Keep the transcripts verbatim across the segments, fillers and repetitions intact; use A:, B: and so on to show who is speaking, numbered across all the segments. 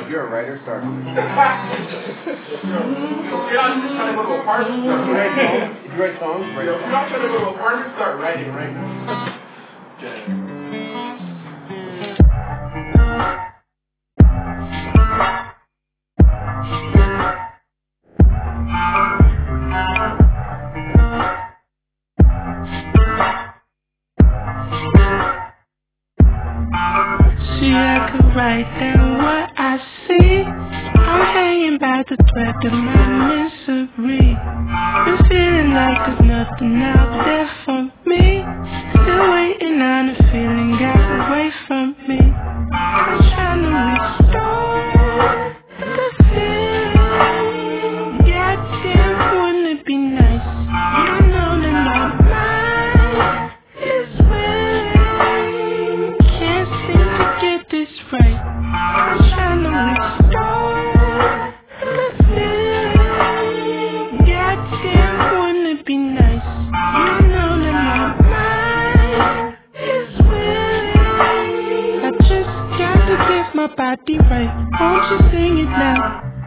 A: You're a writer, start.
B: You're not trying to go to a party, start writing.
A: If you write songs, write
B: You're not trying to go to a party, start writing right now.
C: See, I could write down what I see. I'm hanging by the thread of my misery. Been feeling like there's nothing out there for me. Still waiting on a feeling got away from me. I'm trying to restore the feeling. Goddamn, wouldn't it be nice? I know that my mind is willing. Can't seem to get this right. I'm trying to restore the feeling. Goddamn, wouldn't it be nice? I know that my mind is willing. I just got to get my body right. Won't you sing it now?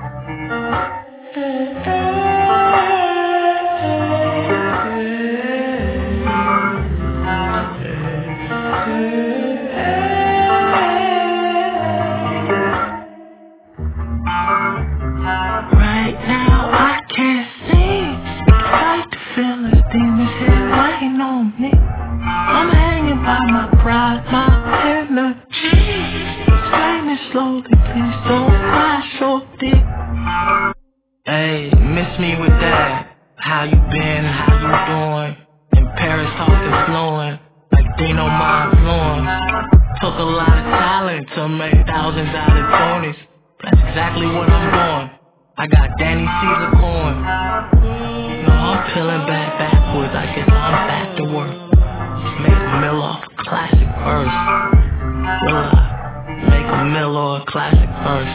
C: Right now I can't see. Like to feel this demons here waiting on me. I'm hanging by my pride, my energy. Explain it slowly, please don't cry so deep. Hey, miss me with that. How you been, how you doing? In Paris talking fluent, like Dino my influence. Took a lot of talent to make thousands out of twenties. That's exactly what I'm doing. I got Danny Caesar coin. No, I'm peeling back backwards. I guess I'm back to work. Make a mill off a classic verse. Will I make a mill or a classic verse?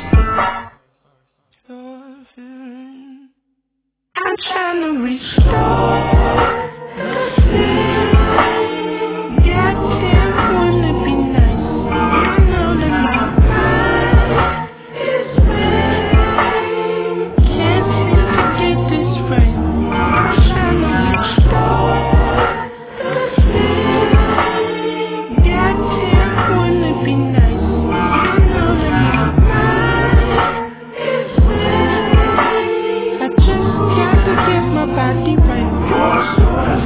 C: I'm trying to restore the feeling. Goddamn, wouldn't it be nice? I know that my mind is willing. Can't seem to get this right. I'm trying to restore the feeling. Goddamn, wouldn't it be nice? I know that my mind is willing. I just got to get my body right. Restore the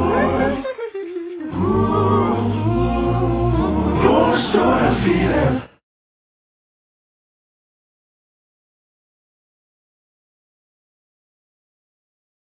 C: feeling.